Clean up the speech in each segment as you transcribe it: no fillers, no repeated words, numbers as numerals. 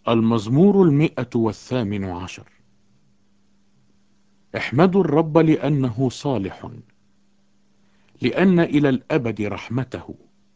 المزمور 118. احمدوا الرب لأنه صالح، لأن إلى الأبد رحمته.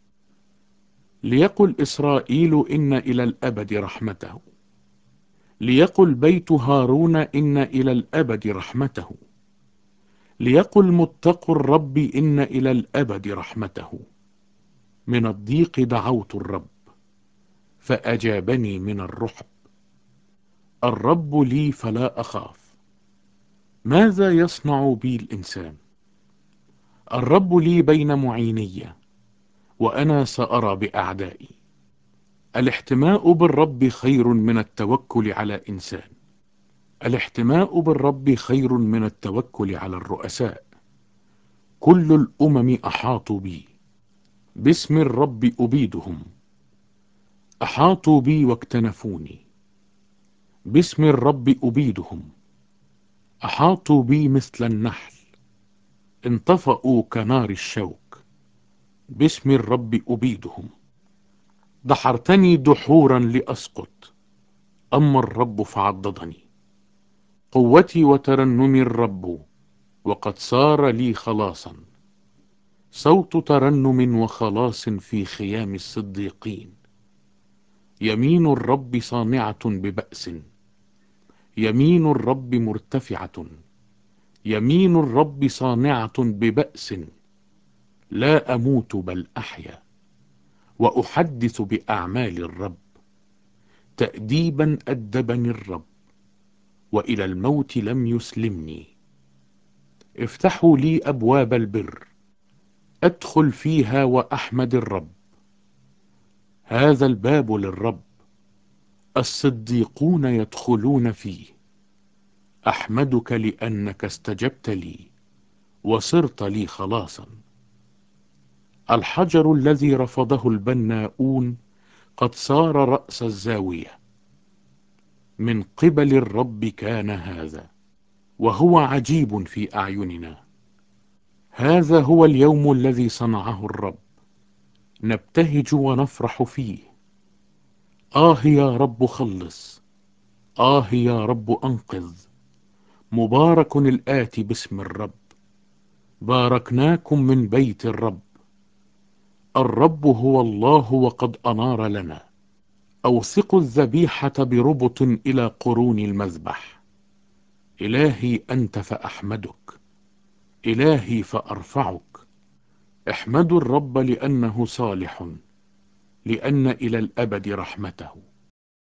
ليقل إسرائيل إن إلى الأبد رحمته. ليقل بيت هارون إن إلى الأبد رحمته. ليقل متقوا الرب إن إلى الأبد رحمته. من الضيق دعوت الرب فأجابني من الرحب. الرب لي فلا أخاف. ماذا يصنع بي الإنسان؟ الرب لي بين معيني، وأنا سأرى بأعدائي. الاحتماء بالرب خير من التوكل على إنسان. الاحتماء بالرب خير من التوكل على الرؤساء. كل الأمم أحاطوا بي، باسم الرب أبيدهم. أحاطوا بي واكتنفوني، باسم الرب أبيدهم. أحاطوا بي مثل النحل، انطفأوا كنار الشوك. باسم الرب أبيدهم. دحرتني دحورا لأسقط، أما الرب فعضدني. قوتي وترنمي الرب، وقد صار لي خلاصا. صوت ترنم وخلاص في خيام الصديقين. يمين الرب صانعة ببأس، يمين الرب مرتفعة. يمين الرب صانعة ببأس. لا أموت بل أحيا، وأحدث بأعمال الرب. تأديبا أدبني الرب، وإلى الموت لم يسلمني. افتحوا لي أبواب البر، أدخل فيها وأحمد الرب. هذا الباب للرب، الصديقون يدخلون فيه. أحمدك لأنك استجبت لي، وصرت لي خلاصا. الحجر الذي رفضه البناؤون قد صار رأس الزاوية. من قبل الرب كان هذا، وهو عجيب في أعيننا. هذا هو اليوم الذي صنعه الرب، نبتهج ونفرح فيه. يا رب خلص، يا رب أنقذ. مبارك الآتي باسم الرب. باركناكم من بيت الرب. الرب هو الله وقد أنار لنا. أوثق الذبيحة بربط إلى قرون المذبح. إلهي أنت فأحمدك، إلهي فأرفعك. احمدوا الرب لأنه صالح، لأن إلى الأبد رحمته.